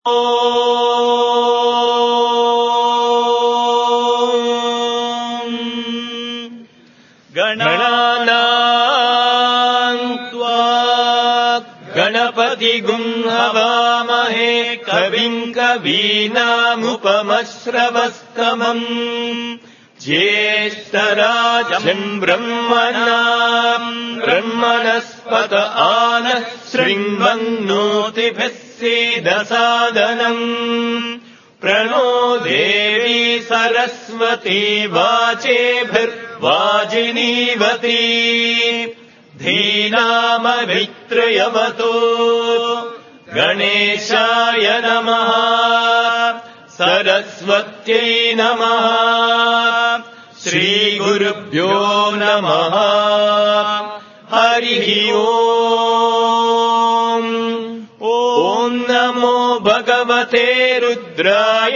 गणानाम् त्वा गणपतिगुं हवामहे कविम् कवीनामुपमश्रवस्तमम् ज्येष्ठराजम् ब्रह्मणस्पत आनः शृण्वन्नोतिभिः सीदसादनम् प्रणो देवी सरस्वती वाचेभिर्वाजिनीवती धीनामभित्रयवतो गणेशाय नमः सरस्वत्यै नमः श्रीगुरुभ्यो नमः हरिः ओम् ॐ नमो भगवते रुद्राय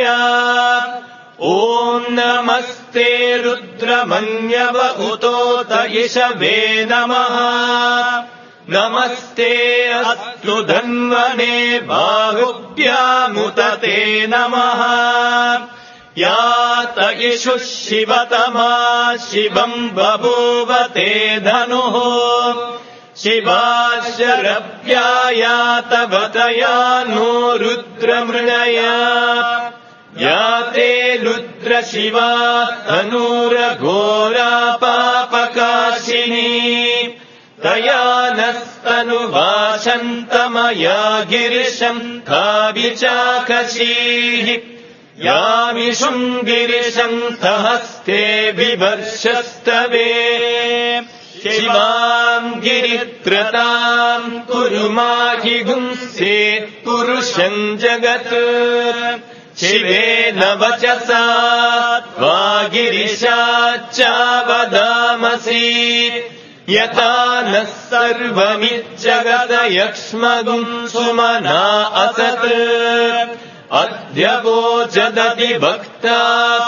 ॐ नमस्ते रुद्रमन्यव उतोत इषवे नमः नमस्ते अस्तु धन्वने बाहुभ्यामुतते नमः यात इषुः शिवतमा शिवम् बभूवते धनुः शिवाशरभ्यायातवतया नो रुद्रमृणया या ते रुद्रशिवा तनूरघोरा पापकाशिनी तया नस्तनुवाशन्तमया गिरिशम् काविचाकशीः यामिषुम् गिरिशम् सहस्ते बिभर्षस्तवे शिवाम् गिरित्रताम् कुरु माहि गुंसे पुरुषम् जगत् शिवेन वचसा त्वा गिरिशाच्चावदामसि यथा नः सर्वमिज्जगदयक्ष्मगुम् सुमना असत् अद्य वोचदति भक्ता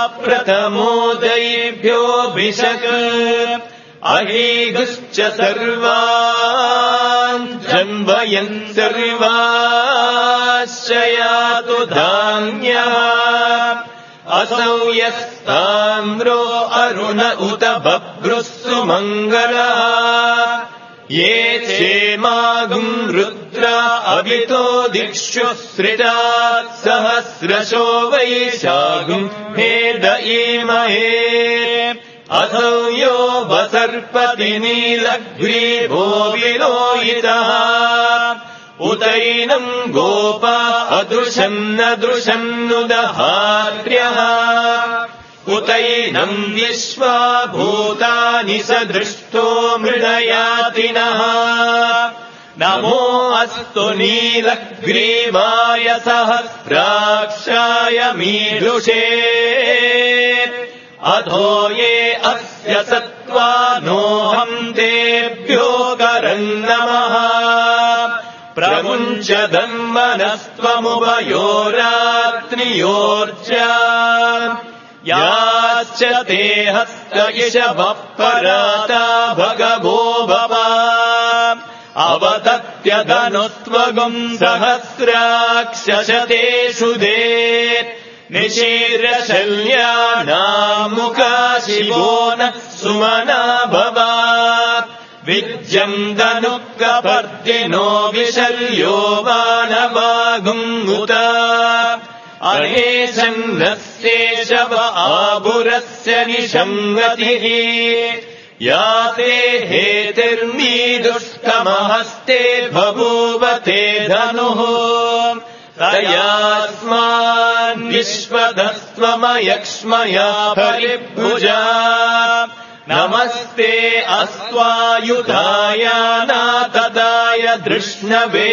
प्रथमोदयेभ्योऽभिषक् अहीगुश्च सर्वान् जन्वयन् सर्वाश्च यातु धान्यः असौ यस्ताम्रो अरुण उत बभ्रुः सुमङ्गलः ये क्षेमागुम् रुद्रा अवितो दिक्षुः सृजात् सहस्रशो वैशागुम् भेद ईमहे असौ यो वसर्पति नीलग्रीवो विलोहितः उतैनम् गोपा अदृशम् न दृशम् नुदहार्यः उतैनम् विश्वा भूतानि सदृष्टो मृडयातिनः नमो अस्तु नीलग्रीवाय सहस्राक्षाय मीदृशे अधो ये अस्य सत्त्वा नोऽहम् तेभ्यो करम् नमः प्रमुञ्च धन्वनस्त्वमुभयोरात्रियोर्जा याश्च ते हस्त इषवः पराता भगवो भव अवतत्यधनुत्वगुम् सहस्राक्षशतेषु दे निशीर्यशल्यानामुखा शिवो नः सुमना भव विज्यम् धनुःकपर्दिनो विशल्यो वानवागुमुत अनेशन्नस्येषव आभुरस्य निशङ्गतिः या ते हेतिर्मीदुष्टमहस्ते बभूवते धनुः तयास्मान् विश्वदस्त्वमयक्ष्मया परिभुजा नमस्ते अस्त्वायुधाय नातदाय धृष्णवे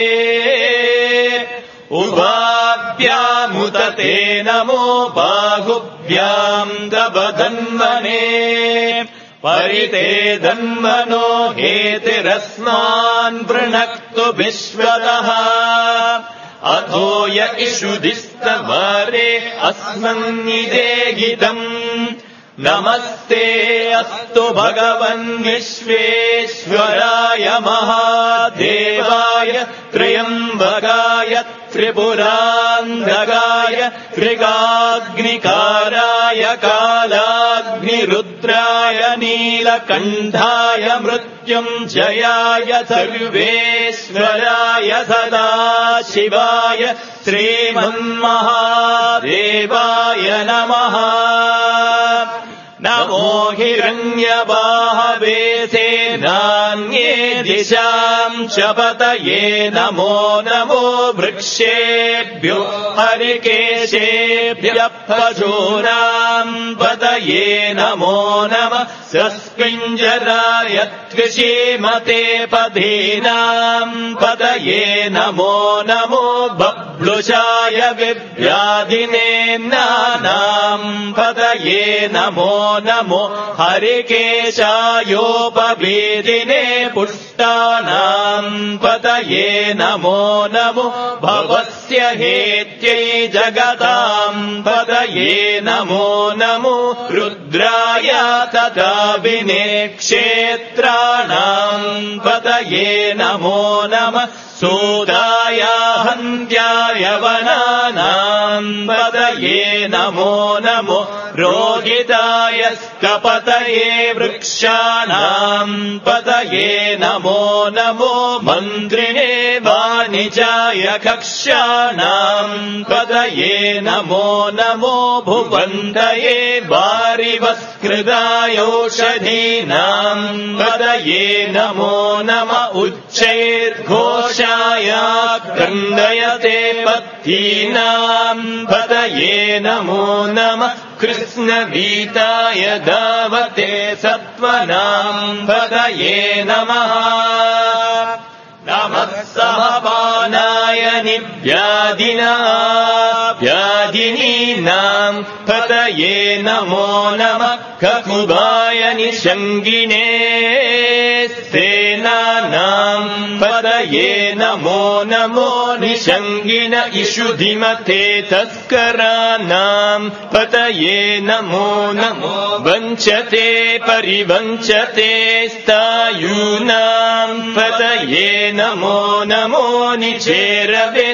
उभाभ्यामुतते नमो बाहुभ्याम् दबधन्वने परिते धन्वनो हेतिरस्मान् वृणक्तु विश्वतः अथो य इषुधिस्तवारे अस्मन्निदेहितम् नमस्ते अस्तु भगवन् विश्वेश्वराय महादेवाय त्र्यम्बकाय त्रिपुरान्धकाय त्रिकाग्निकाराय कालाग्निरुद्राय नीलकण्ठाय मृत्युञ्जयाय सर्वेश्वराय सदाशिवाय श्रीमन्महादेवाय नमः। नमो हिरण्यबाहवे सेनान्ये दिशां च पतये नमो नमो वृक्षेभ्यो हरिकेशेभ्यः पशूनां पतये नमो नमः सस्मिञ्जराय त्विषीमते पदीनां पतये नमो नमो बब्लुषाय विव्याधिने नानां पतये नमो नमो हरिकेशायोपवेदिने पुष्टानां पतये नमो नमो भवस्य हेत्यै जगतां पतये नमो नमो रुद्राय तथा विने क्षेत्राणां पतये नमो नमः सूदाय हन्त्याय वनानां पतये नमो नमो रोहिताय स्तपतये वृक्षाणां पतये नमो नमो मन्त्रिणे वाणिजाय कक्ष्याणां पतये नमो नमो भुवन्तये वारिवस्कृताय औषधीनां पतये नमो नमः उच्चैर्घोषाय कन्दयते पत्तीनां पतये नमो नमः कृष्णवीताय धावते सत्त्वनां पतये नमः नमः सहपानाय व्याधिनीनां पतये नमो नमः ककुभाय निषङ्गिने सेनानां पतये नमो नमो निषङ्गिन इषुधिमते तस्कराणां पतये नमो नमो वञ्चते परिवञ्चते स्थायूनां पतये नमो नमो निचेरवे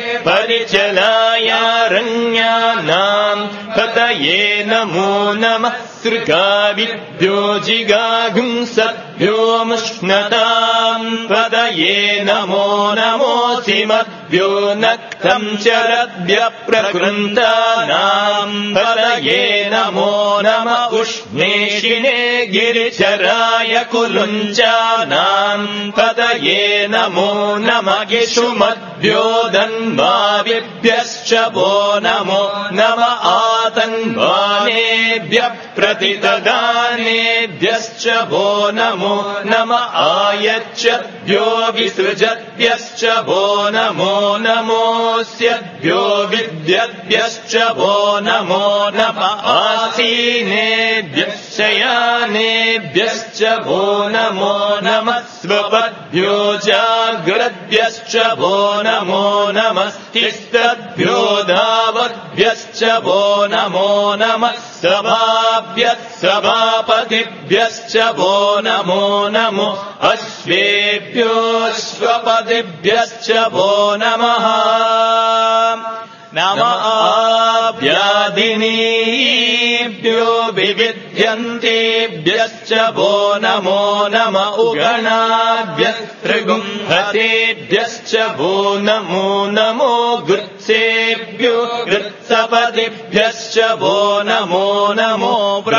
परिचलायारण्यानां पतये नमो नमः सृगाविभ्यो जिगागुंसद्भ्यो मुष्णतां पतये नमो नमोऽसिमद्भ्यो नक्तं चरद्भ्यः प्रकृन्तानां पतये नमो नमः उष्णेशिने गिरिचराय कुलुञ्चानां पतये नमो नमः इषुमद्भ्यो धन्वाविभ्यश्च वो नमो नमः आतन्वानेभ्यः प्रतितदानेभ्यश्च वो नमो नमः आयच्छद्भ्यो विसृजद्भ्यश्च वो नमो नमोऽस्यद्भ्यो विद्यद्भ्यश्च वो नमो नमः आसीनेभ्यः शयानेभ्यश्च वो नमो नमः स्वपद्भ्यो जाग्रद्भ्यश्च वो नमो नमः तिष्ठद्भ्यो धावद्भ्यश्च वो नमो नमः सभाभ्यः सभापतिभ्यश्च वो नमो नमो अश्वेभ्योऽश्वपतिभ्यश्च वो नमः नमः व्याधिनीभ्यो विविध्यन्तेभ्यश्च वो नमो नमः उगणाभ्यः त्रिगुंहतेभ्यश्च वो नमो नमो गृत्सेभ्यो गृत्सपतिभ्यश्च वो नमो नमो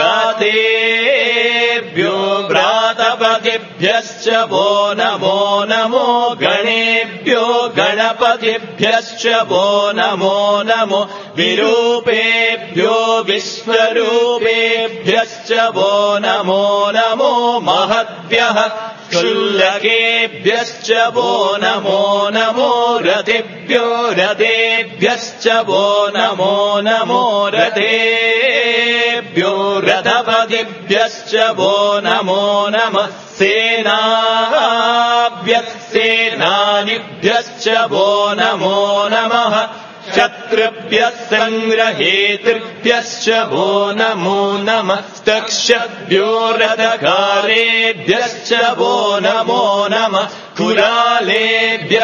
व्रातेभ्यो व्रातपतिभ्यश्च वो नमो नमो गणेभ्यो गणपतिभ्यश्च वो नमो नमो विरूपेभ्यो विश्वरूपेभ्यश्च वो नमो नमो महद्भ्यः क्षुल्लकेभ्यश्च वो नमो नमो रथेभ्यो रथेभ्यश्च वो नमो नमो रथेभ्यो रथपतिभ्यश्च वो नमो नमः सेनाभ्यः सेनानिभ्यश्च वो नमो नमः शत्रुभ्यः सङ्ग्रहेतृभ्यश्च वो नमो नमः तक्षभ्यो रथकारेभ्यश्च वो नमो नमः कुरालेभ्यः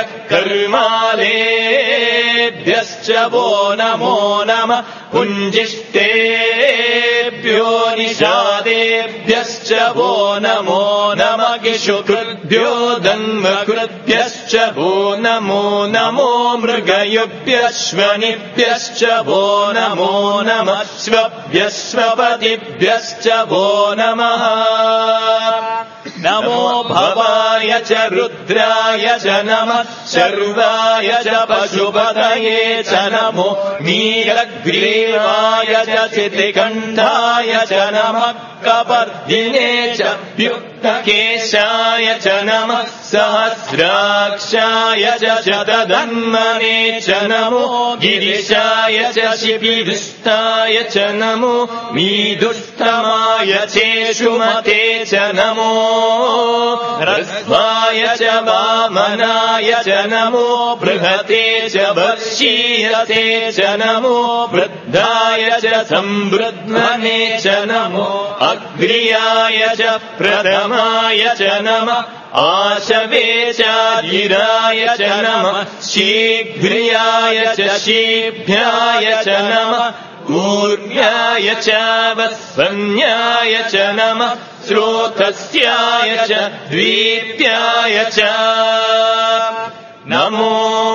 कर्मालेभ्यश्च वो नमो नमः पुञ्जिष्टेभ्यो निषादेभ्यश्च वो नमो नमः गिषुकृभ्यो दन्वकृभ्यश्च वो नमो नमो मृगयुभ्यश्वनिभ्यश्च वो नमो नमः श्वभ्यश्वपतिभ्यश्च वो नमः नमो भवाय च रुद्राय च नमः शर्वाय च पशुपतये च नमो नीलग्रीवाय च चितिकण्ठाय च नमः कपर्दिने च युक्तकेशाय च नमः सहस्राक्षाय च शतधन्वने च नमो गिरिशाय च शिबिदुष्टाय च नमो मीदुष्टमाय चेषुमते च नमो ह्रस्वाय च वामनाय च नमो बृहते च वर्षीयते च नमो वृद्धाय च संवृद्धने च नमो अग्र्याय च प्रथमाय च नमः आशवे चाधिराय च नमः शीघ्र्याय च शीभ्याय च नमः कूर्म्याय च वत्सन्याय च नमः स्रोतस्याय च द्वीप्याय च नमो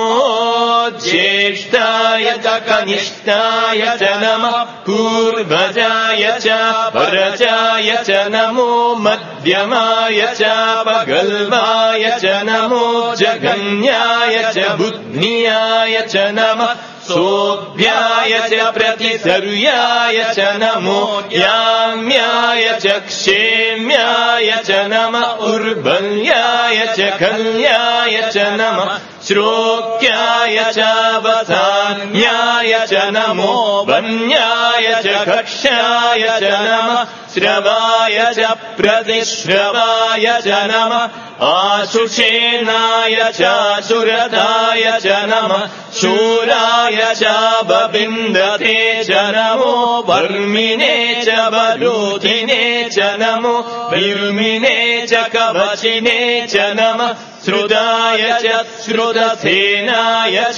ज्येष्ठाय च कनिष्ठाय च नमः पूर्वजाय च परजाय च नमो मध्यमाय च पगल्वाय च नमो जगन्याय च बुद्ध्याय च नमः सोऽभ्याय च प्रतिसर्याय च नमो याम्याय च क्षेम्याय च नमः उर्बल्याय च कल्याय च नमः श्रोक्याय च वसान्याय च नमो वन्याय च कक्ष्याय च नमः श्रवाय च प्रतिश्रवाय च नमः आशुषेणाय च सुरदाय च नमः शूराय च बबिन्दते च नमो वर्मिणे च वरोधिने च नमो विर्मिणे च कवचिने च नमः श्रुताय च श्रुतसेनाय च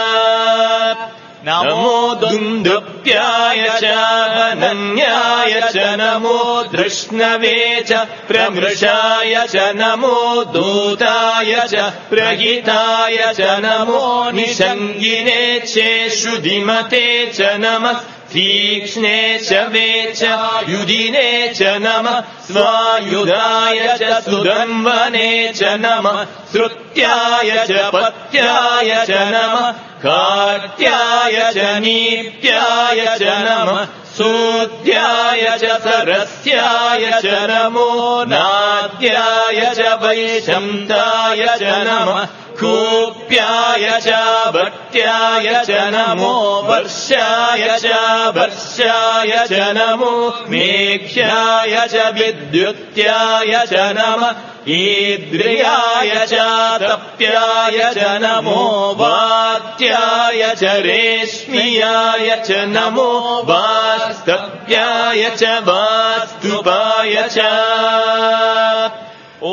नमो दुन्दुभ्याय च अनन्याय च नमो धृष्णवे च प्रमृषाय च नमो दूताय च प्रहिताय च नमो निषङ्गिने चेषुधिमते च नमः तीक्ष्णे च वे च युधिने च नमः स्वायुधाय च सुदन्वने च नमः श्रुत्याय च पत्याय च नमः कार्त्याय च नीत्याय च नमः सूद्याय च सरस्याय च नमो नाद्याय च वैशन्ताय च नमः कूप्याय च भट्याय च नमो वर्षाय च वर्षाय च नमो मेघ्याय च विद्युत्याय च नमः ईद्रियाय च तप्याय च नमो वात्याय च रेश्मियाय च नमो वास्तव्याय च वास्तुपाय च ॐ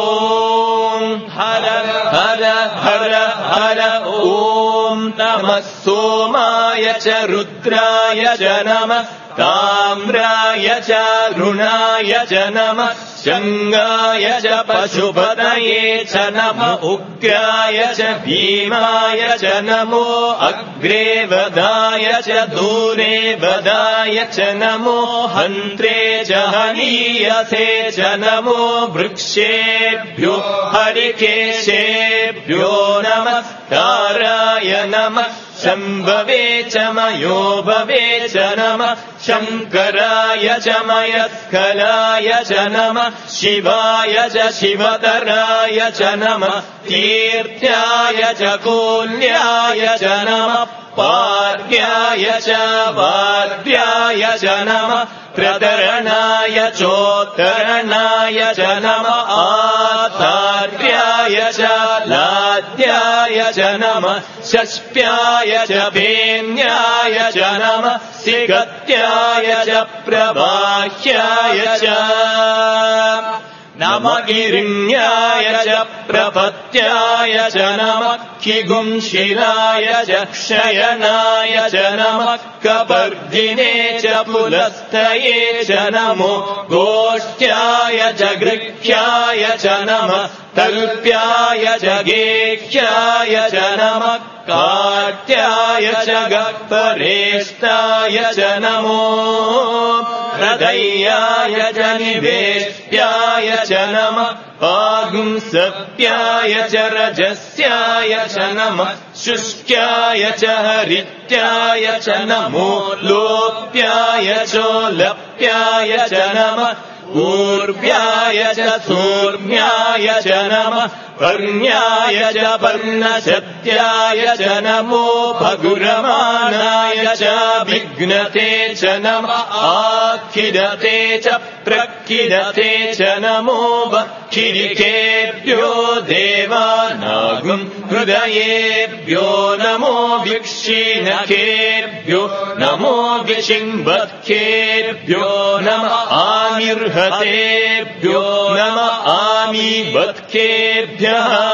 हर हर हर हर ॐ नमः सोमाय च रुद्राय च नमः ताम्राय च रुणाय च नमः शङ्गाय च पशुपतये च नमः उग्राय च भीमाय च नमो अग्रे वदाय च दूरे वदाय च नमो हन्त्रे च हनीयसे च नमो वृक्षेभ्यो हरिकेशेभ्यो नमस्काराय नमः शम्भवे च मयो भवे च नमः शङ्कराय च मयस्कराय च नमः शिवाय च शिवतराय च नमः तीर्थ्याय च कोल्याय च नमः पार्याय च वाद्याय च नमः प्रतरणाय चोत्तरणाय च नमः आचार्याय च लाद्याय च नमः षष्प्याय च भेन्याय च नमः सिगत्याय च प्रबाह्याय च नम गिरिण्याय च प्रपत्याय च नमः खिगुंशिराय च शयनाय च नमः कपर्दिने च पुलस्तये च नमो गोष्ठ्याय च गृह्याय च नमः तल्प्याय च गेह्याय च नमः काट्याय च गह्वरेष्टाय च नमो हृदयाय च निवेष्ट्याय च नमः पागुंसप्याय च रजस्याय च नमः शुष्क्याय च हरित्याय च नमो लोप्याय चोलप्याय च नमः ऊर्व्याय च सूर्म्याय च नमः पर्ण्याय च पर्णशत्याय च नमो भगुरमाणाय च विघ्नते च नमः आखिदते च प्रखिदते च नमो वक्षिरिकेभ्यो देवानागुं हृदयेभ्यो नमो विक्षिणकेभ्यो नमो विशिंवत्केभ्यो नमः आमिर्हतेभ्यो नमः आमीवत्केभ्यो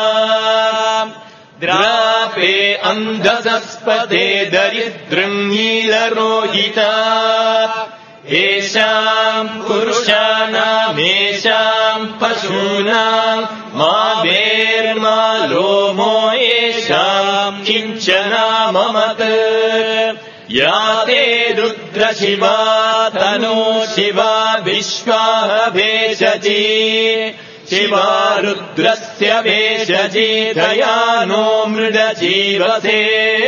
द्रापे अन्धसस्पदे दरिद्रङ्गीलरोहिता येषाम् पुरुषाणामेषाम् पशूनाम् मा वेर्मा लोमो येषाम् किञ्चना ममत् या ते रुद्रशिवा तनो शिवा विश्वाः भेषजी शिवा रुद्रस्य भेषजी दयानो मृडजीवसे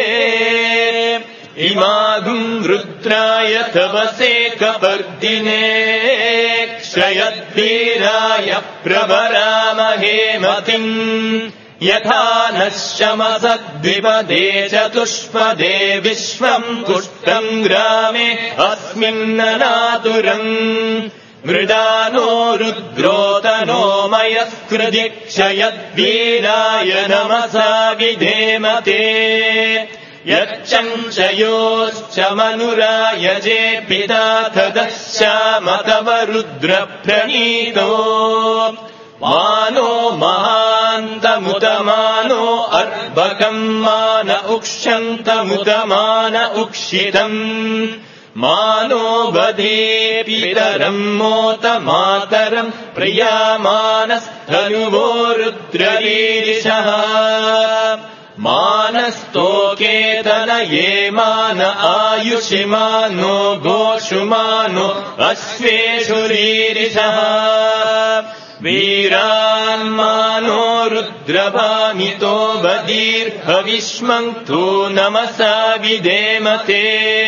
इमागुं रुद्राय तवसे कपर्दिने क्षयद्वीराय प्रवरामहे मतिम् यथा नः शमसद्विपदे चतुष्पदे विश्वम् कुष्टम् ग्रामे अस्मिन्ननातुरम् मृडानो रुद्रोतनो मयस्कृधि क्षयद्वीराय नमसा विधेमते यच्चंशयोश्च मनुरायजे पिता तदश्यामतव रुद्रप्रणीतो मानो महान्तमुतमानो अर्भकम् मान उक्षन्तमुतमान उक्षितम् मानो वधे पितरम् मोत मातरम् प्रियामानस्तनुवो रुद्ररीरिषः मानस्तोकेतनये मान आयुषि मानो गोषु मानो अश्वेषु रीरिषः वीरान्मानो रुद्रभामितो बदीर्घविष्मन्तु नमसा विधेमते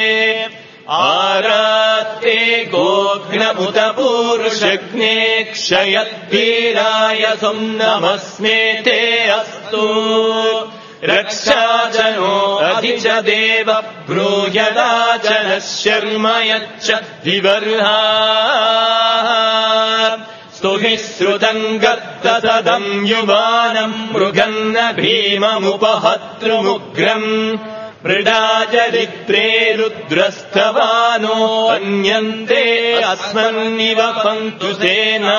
आरात्ते गोघ्नमुत पूरुषग्ने क्षयद्वीराय नमस्मे ते अस्तु रक्षाजनो अधिच देव ब्रूह्यदाचनः शर्म यच्च विवर्हा स्तुहि श्रुतम् गत्तदम् युवानम् मृगन्न भीममुपहतृमुग्रम् मृडाचरित्रे रुद्रस्तवानो अन्यन्ते अस्मन्निव पन्तु सेना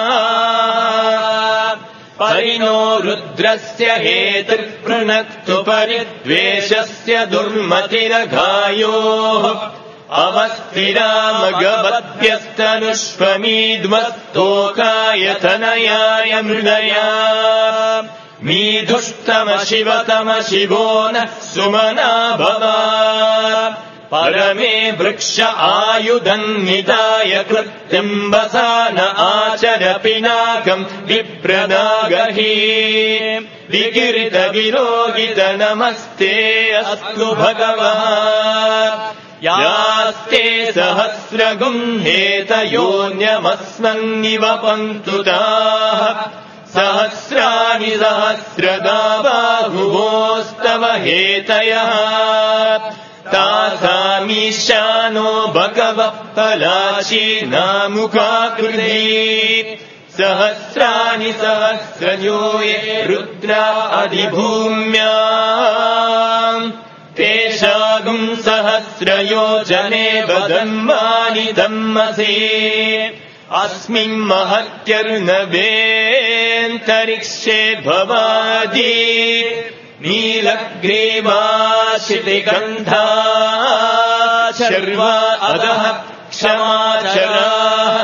परिणो रुद्रस्य हेतुर्पृणक्तु परिद्वेषस्य दुर्मतिरघायोः अवस्थिरामगवद्भ्यस्तनुष्वमीद्मस्तोकाय तनयाय मृडया मीधुष्टम शिवतम शिवो नः सुमना भवा परमे वृक्ष आयुधन्निताय कृत्यम्बसा न आचर पिनाकम् विप्रदागहि विगिरित विरोगित नमस्ते अस्तु भगवः यास्ते सहस्रगुंहेतयोऽन्यमस्मन्निव पन्तु ताः सहस्राणि सहस्रदा बाहुवोस्तव हेतयः तासामीशानो भगवः पलाशीनामुखाकृति सहस्राणि सहस्रयो ये रुद्रा अधिभूम्याम् तेषागुम् सहस्रयो जने वदन्मानि धम्मसे अस्मिन् महत्यर्नवेऽन्तरिक्षे भवादि नीलग्रीवाशितिगन्धा शर्वा अधः क्षमाचराः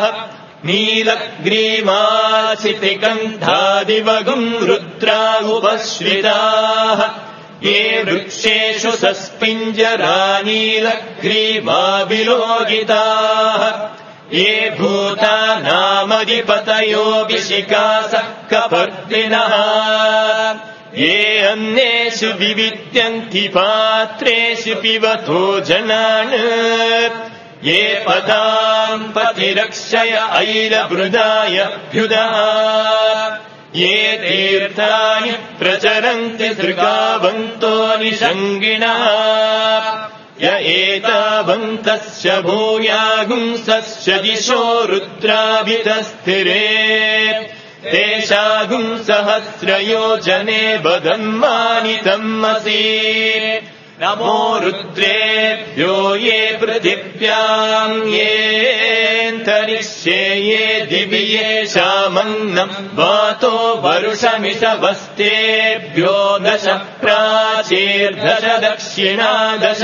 नीलग्रीवाशितिगन्धादिवगुम् रुद्रा उपश्रिताः ये वृक्षेषु सस्पिञ्जरा नीलग्रीवा विलोकिताः ये भूतानामधिपतयो विशिखासः कपर्दिनः ये अन्येषु विविद्यन्ति पात्रेषु पिबतो जनान् ये पदाम् पतिरक्षय ऐलवृदाय भ्युदः ये तीर्थानि प्रचरन्ति दृगावन्तो निषङ्गिणः य एतावन्तस्य भूयागुंसस्य दिशो रुद्राभितस्थिरे तेषागुम् सहस्रयोजने वदन्मानितमसि नमो रुद्रेभ्यो ये पृथिव्याम् येऽन्तरिक्षे ये दिवि येषामन्नम् वातो वरुषमिषवस्तेभ्यो 10 प्राचीर्दश दक्षिणादश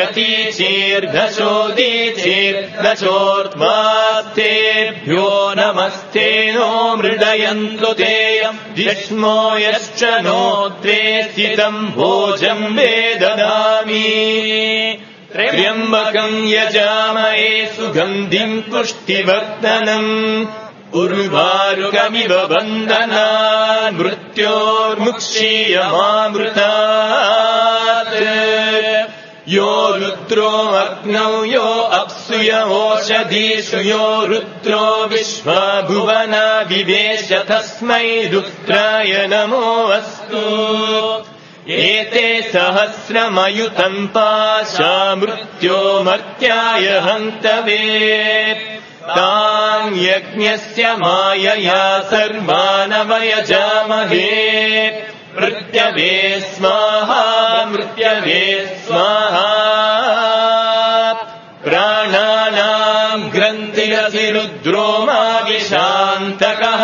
प्रतीचीर्दशोदीचीर्दशोर्ध्वास्तेभ्यो नमस्ते नो मृडयन्तु तेयम् जिष्मो यश्च नोत्रे स्थितम् भोजम् वेददामि त्र्यम्बकम् यजामहे सुगन्धिम् पुष्टिवर्धनम् उर्वारुकमिव बन्धनान् मृत्योर्मुक्षीयमामृतात् यो रुद्रो अग्नौ यो अप्सुय ओषधीषु यो रुद्रो विश्वा भुवना विवेश तस्मै रुद्राय नमो अस्तु एते सहस्रमयुतम् पाशा मृत्यो मर्त्याय हन्तवे तान् यज्ञस्य मायया सर्वानवयजामहे मृत्यवे स्वाहा मृत्यवे स्वाहा प्राणानाम् ग्रन्थिरसि रुद्रो माविशान्तकः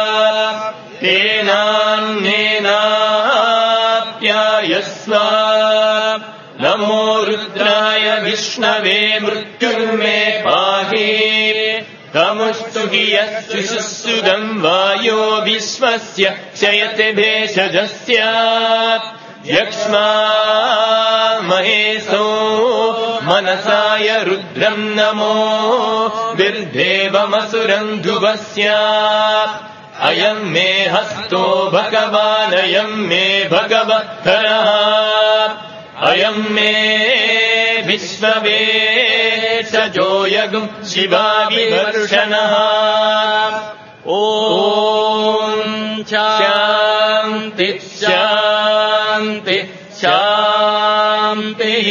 तेनान्नेनाप्यायस्व नमो रुद्राय विष्णवे मृत्युर्मे पाहि तमुष्टुहि यस्सुषुदम् वायो विश्वस्य क्षयते भेषजस्य यक्ष्मा महेशो मनसाय रुद्रम् नमो बिर्देवमसुरम् ध्रुवस्य अयम् मे हस्तो भगवानयम् मे भगवत्तरः अयम् मे विश्ववेशजो यगुम् शिवाविदर्शनः ॐ शान्ति शान्ति शान्तिः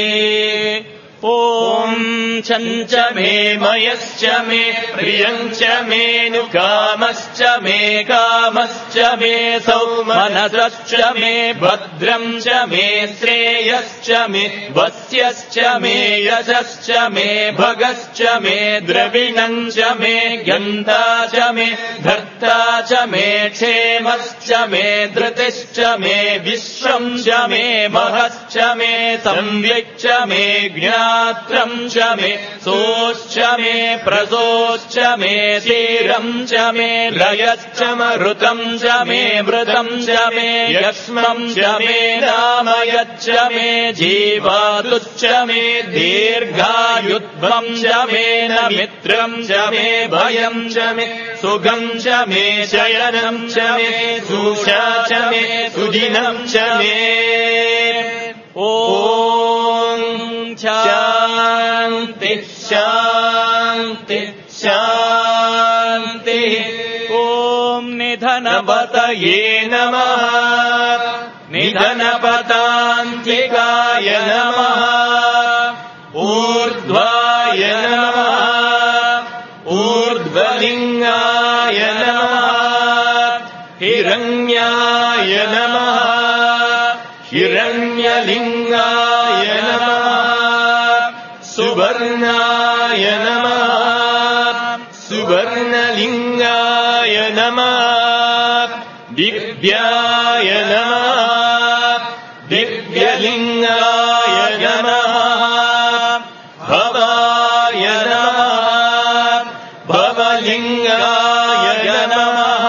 ॐ छञ्च मे मयश्च मे प्रियञ्च मेऽनुकामश्च मे कामश्च मे सौमनसश्च मे भद्रम् च मे श्रेयश्च मे वस्यश्च मे यशश्च मे भगश्च मे द्रविणम् च मे गन्धा च मे धर्ता च मे क्षेमश्च मे धृतिश्च मे विश्वम् च मे महश्च मे संविच्च मे ज्ञात्रम् च मे सोश्च मे प्रसोश्च मे तीरम् च मे लयश्च मरुतम् च मे मृतम् च मे यक्ष्मम् च मे नामयच्च मे जीवातुश्च मे दीर्घायुत्वम् च मे न मित्रम् च मे भयम् च मे सुखम् च मे शयनम् च मे सुषा च मे सुदिनम् च मे ॐ शान्ति शान्ति शान्तिः ॐ निधनपतये नमः निधनपतान्तिकाय नमः ऊर्ध्वाय नमः ऊर्ध्वलिङ्गाय नमः हिरण्याय नमः हिरण्यलिङ्गाय नमः सुवर्णाय नमः सुवर्णलिङ्गाय नमः दिव्याय नमः दिव्यलिङ्गाय नमः भवाय नमः भवलिङ्गाय नमः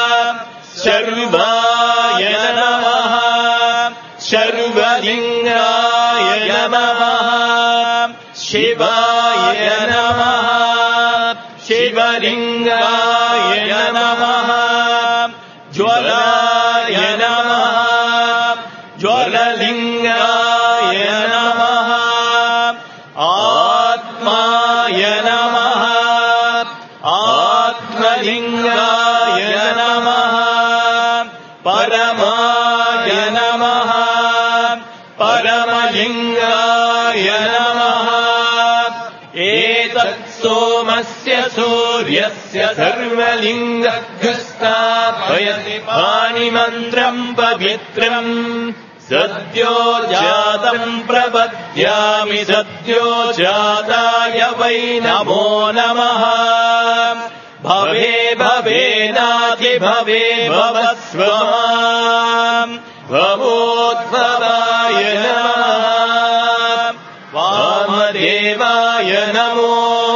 शर्वाय नमः शर्वलिङ्गाय नमः शिवाय नमः शिवलिङ्गाय नमः ज्वलाय नमः ज्वललिङ्गाय नमः आत्माय नमः आत्मलिङ्गाय नमः परमाय नमः परमलिङ्गाय नमः एतत् सोमस्य सूर्यस्य सर्वलिङ्गस्थापयति पाणिमन्त्रम् पवित्रम् सद्यो जातम् प्रपद्यामि सद्यो जाताय वै नमो नमः भवे भवेनाति भवे भवस्व भवोद्भवाय नमः वामदेवाय नमो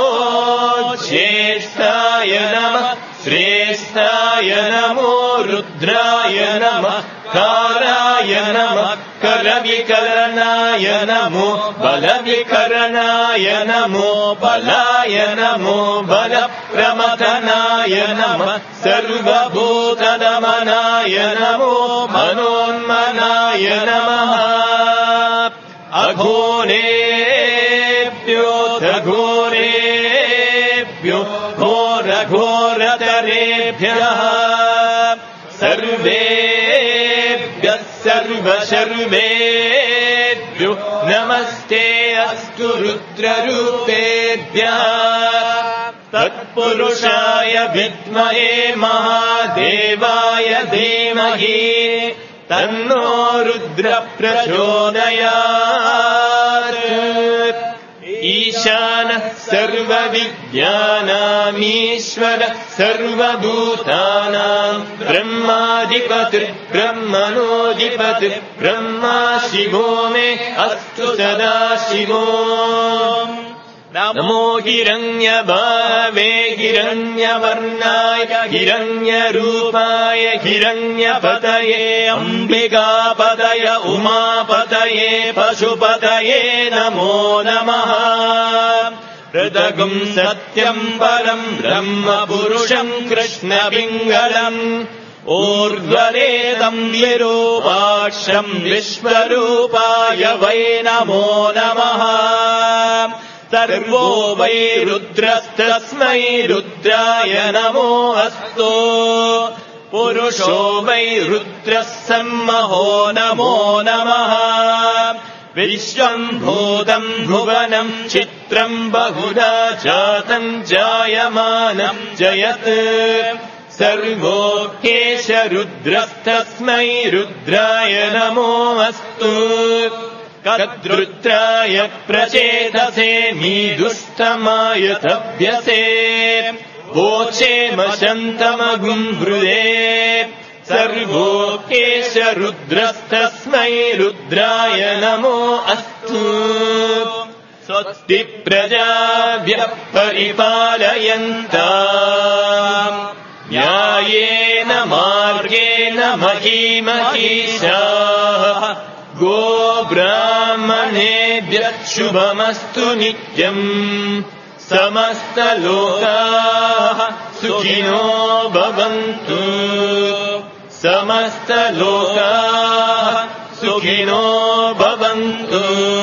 ज्येष्ठाय नमः श्रेष्ठाय नमो रुद्राय नमः काराय नमः करविकरणाय नमो बलविकरणाय नमो बलाय नमो बलप्रमथनाय नमः सर्वभूतदमनाय नमो मनोन्मनाय नमः अघोरेभ्योऽथ घोरेभ्यो घोरघोरतरेभ्यः सर्वेभ्यः सर्वशर्वेभ्यो नमस्ते अस्तु रुद्ररूपेभ्यः तत्पुरुषाय विद्महे महादेवाय धीमहि तन्नो रुद्र प्रचोदयात् ईशानः सर्वविद्यानामीश्वरः सर्वभूतानाम् ब्रह्माधिपतिर्ब्रह्मणोऽधिपतिर्ब्रह्मा शिवो मे अस्तु सदा शिवो नमो हिरण्यभावे हिरण्यवर्णाय हिरण्यरूपाय हिरण्यपतये अम्बिकापतये उमापतये पशुपतये नमो नमः हृदगुम् सत्यम् परम् ब्रह्म पुरुषम् कृष्णपिङ्गलम् ऊर्ध्वरेतम् विरूपाक्षम् विश्वरूपाय वै नमो नमः सर्वो वै रुद्रस्तस्मै रुद्राय नमो अस्तु पुरुषो वै रुद्रः सम्महो नमो नमः विश्वम् भूतम् भुवनम् चित्रम् बहुधा जातम् जायमानम् जयत् सर्वोऽख्येष रुद्रस्तस्मै रुद्राय नमो अस्तु कद्रुद्राय प्रचेतसे मीदुष्टमाय तभ्यसे वोचेमशन्तमगुम् हृदे सर्वोऽख्येष रुद्रस्तस्मै रुद्राय नमो अस्तु स्वस्ति प्रजाभ्यः परिपालयन्ताम् न्यायेन मार्गेण महीमहीषाः गोब्राह्मणेभ्यः शुभमस्तु नित्यम् समस्तलोकाः सुखिनो भवन्तु समस्तलोकाः सुखिनो भवन्तु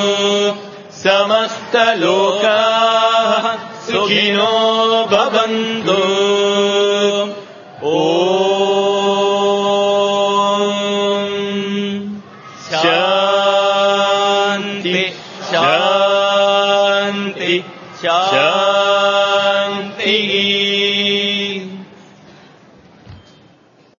समस्तलोकाः सुखिनो भवन्तु ॐ शान्ति शान्ति शान्ति